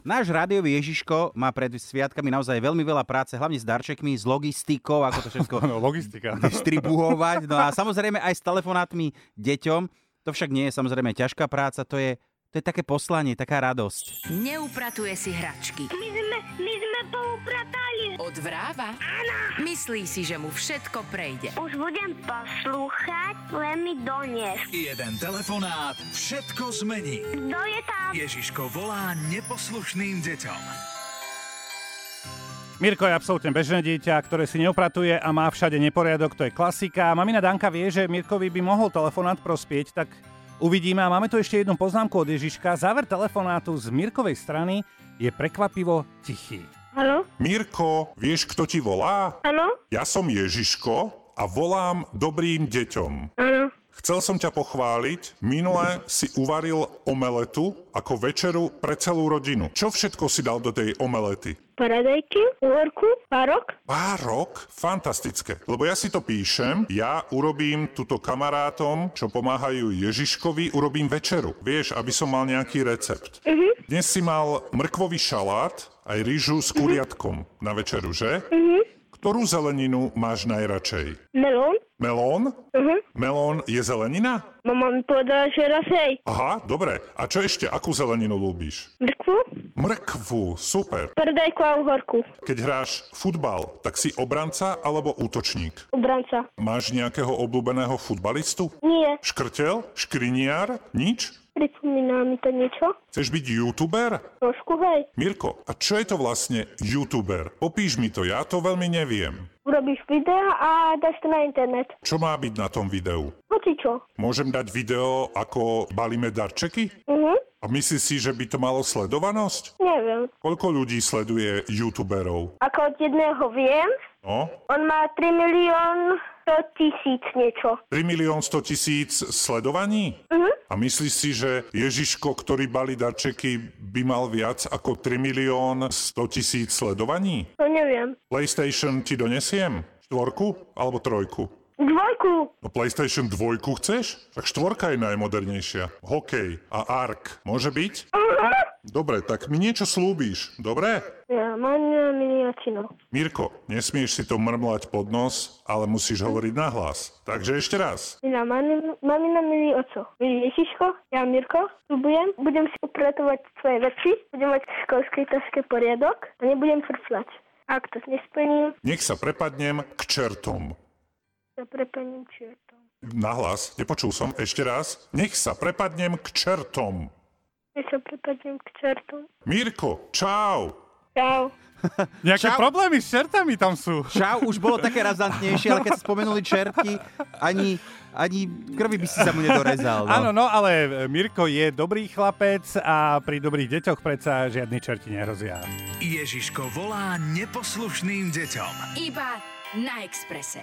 Náš rádiový Ježiško má pred sviatkami naozaj veľmi veľa práce, hlavne s darčekmi, s logistikou, ako to všetko logistika. Distribuovať. No a samozrejme aj s telefonátmi deťom. To však nie je samozrejme ťažká práca, to je také poslanie, taká radosť. Neupratuje si hračky. My sme poupratali. Odvráva? Áno. Myslí si, že mu všetko prejde. Už budem poslúchať, len mi donies. Jeden telefonát všetko zmení. Kto je tam? Ježiško volá neposlušným deťom. Mirko je absolútne bežné dieťa, ktoré si neupratuje a má všade neporiadok, to je klasika. Mamina Danka vie, že Mirkovi by mohol telefonát prospieť, tak uvidíme. A máme tu ešte jednu poznámku od Ježiška. Záver telefonátu z Mirkovej strany je prekvapivo tichý. Haló? Mirko, vieš, kto ti volá? Áno? Ja som Ježiško a volám dobrým deťom. Áno. Chcel som ťa pochváliť. Minule si uvaril omeletu ako večeru pre celú rodinu. Čo všetko si dal do tej omelety? Paradajky, uhorku, párok. Párok? Fantastické. Lebo ja si to píšem, ja urobím túto kamarátom, čo pomáhajú Ježiškovi, urobím večeru. Vieš, aby som mal nejaký recept. Dnes si mal mrkvový šalát, aj rýžu s kuriatkom na večeru, že? Ktorú zeleninu máš najradšej? Melón. Melón? Melón je zelenina? Mama mi povedala, že raz hej. Aha, dobre. A čo ešte? Akú zeleninu ľúbiš? Mrkvu, Mrkvu, super. paradajku a uhorku. Keď hráš futbal, tak si obranca alebo útočník? Obranca. Máš nejakého obľúbeného futbalistu? Nie. Škrtel? Škriniar? Nič? Pripomína mi to niečo? Chceš byť youtuber? Trošku hej. Mirko, a čo je to vlastne youtuber? Popíš mi to, ja to veľmi neviem. Urobíš videa a dáš to na internet. Čo má byť na tom videu? Hoci čo. Môžem dať video, ako balíme darčeky? A myslíš si, že by to malo sledovanosť? Neviem. Koľko ľudí sleduje youtuberov? Ako od jedného viem, No? on má 3 milión 100 tisíc niečo. 3 milión 100 tisíc sledovaní? A myslíš si, že Ježiško, ktorý balí darčeky, by mal viac ako 3 milión 100 tisíc sledovaní? To neviem. PlayStation ti donesiem? 4 alebo 3? 2. No PlayStation 2 chceš? Tak 4 je najmodernejšia. Hokej a Ark. Môže byť? Dobre, tak mi niečo slúbíš. Dobre? Ja, mamina miniacino. Mirko, nesmieš si to mrmlať pod nos, ale musíš hovoriť nahlas. Takže ešte raz. Mamina milý oco. Milý Ježiško, ja Mirko, sľubujem, budem si upratovať svoje veci, budem mať v školskej taške poriadok a nebudem frflať. Ak to nesplním, Nech sa prepadnem k čertom. sa prepením čiertom. Nahlas, nepočul som. Ešte raz. Nech sa prepadnem k čertom. Nech sa prepadnem k čertom. Mirko, čau. Čau. Nejaké problémy s čertami tam sú. Čau, už bolo také razantnejšie, ale keď spomenuli čerty, ani krvi by si sa mu nedorezal. No. Áno, no ale Mirko je dobrý chlapec a pri dobrých deťoch predsa žiadni čerti nehrozia. Ježiško volá neposlušným deťom. Iba na Exprese.